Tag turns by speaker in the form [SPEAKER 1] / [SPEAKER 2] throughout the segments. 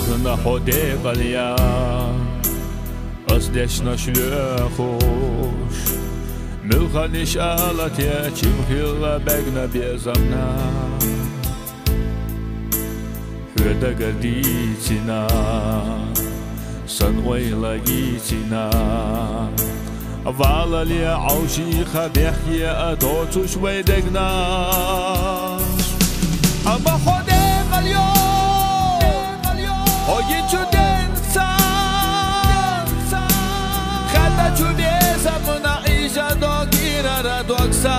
[SPEAKER 1] Sahna hode qalya Asdeshna shlökhush Mulkhanish alat ya chimkhilla bagna bezamna Hüda garditina Sanwayla gitina Vala li aushi khabihya atotush waydegna Aba hode qalya Ogichu densa Khada chubeza muna isha dogira radoksa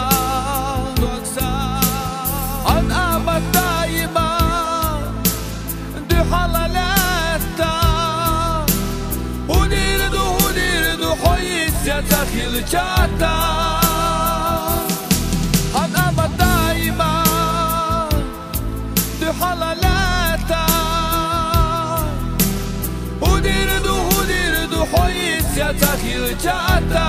[SPEAKER 1] An amatayma Du halalata Hudirdu hoyisya takhil chata An amatayma Du halalata Hoyisya takhil chata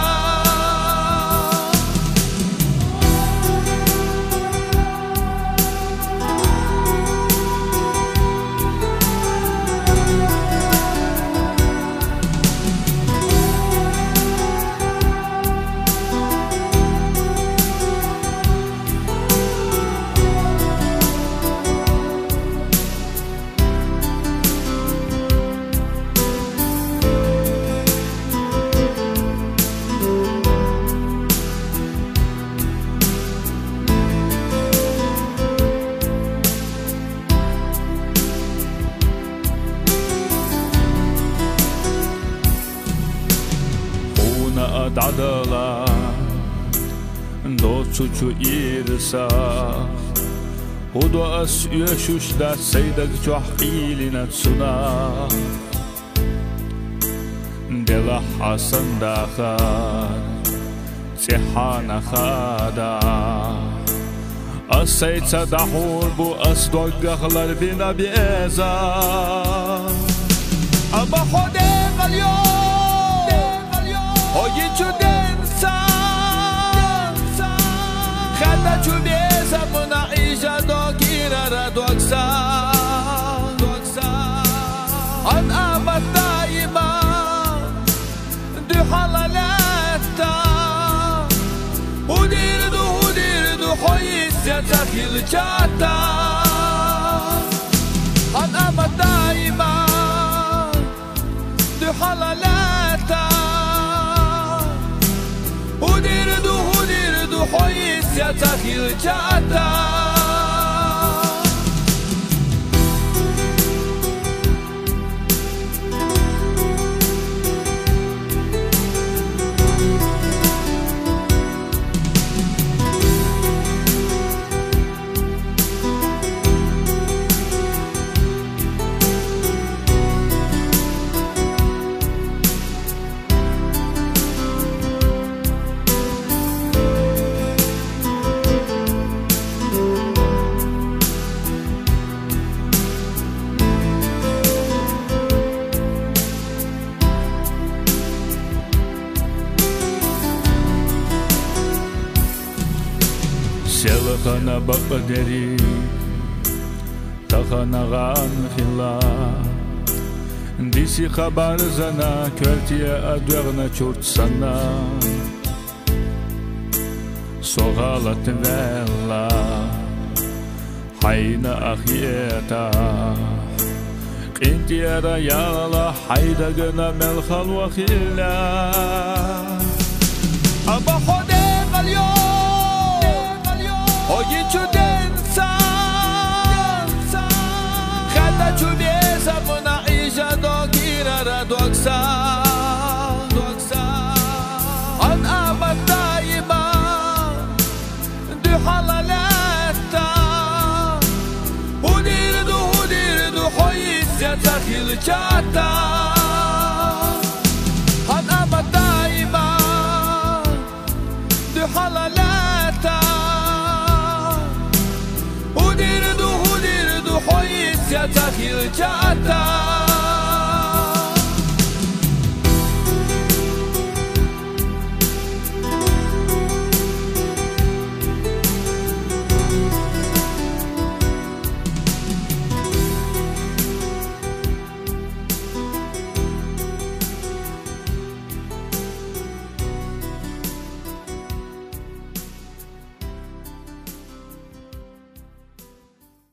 [SPEAKER 1] Dadala Doçuçu irsa Hudo as yöşüşda Seydag çohqilina tsuna Dela hasan dakhar Tihana khada As-seytsa dahur bu as doggahlar bina bieza Aba hode qalyo Ogichu densa Khada chubeza muna isha dogira radoksa An amatayma Du halalata Hudirdu hoyisya takhil chata An amatayma Du halalata Hudirdu hoyisya takhil chata Selkhana baqderi Takhana ghan khilla Disi khabar zana Körtiye adverna churtsana Sogalat vella Hayna akhiyata Qintiyara yala Haydagna melkhal wa khilla Aba hode qalyo Ogichu densa Khada chubeza muna isha dogira radoksa An amatayma Du halalata Hudirdu hoyisya takhil chata An amatayma Du halalata Hudirdu hoyisya takhil chata